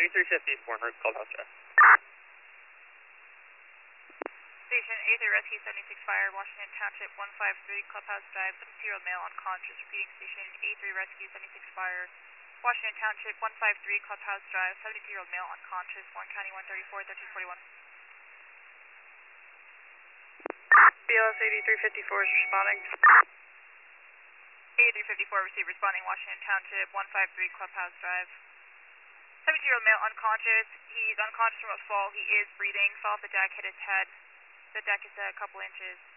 8350, 4 Hertz, Clubhouse Drive. Station A3 Rescue 76 Fire, Washington Township 153, Clubhouse Drive, 70-year-old male unconscious. Repeating, Station A3 Rescue 76 Fire, Washington Township 153, Clubhouse Drive, 72-year-old male unconscious, Warren County 134, 1341. BLS 8354 is responding. 8354 received, responding Washington Township 153, Clubhouse Drive. 72-year-old male unconscious. He's unconscious from a fall. He is breathing. Fell off the deck, hit his head. The deck is a couple inches.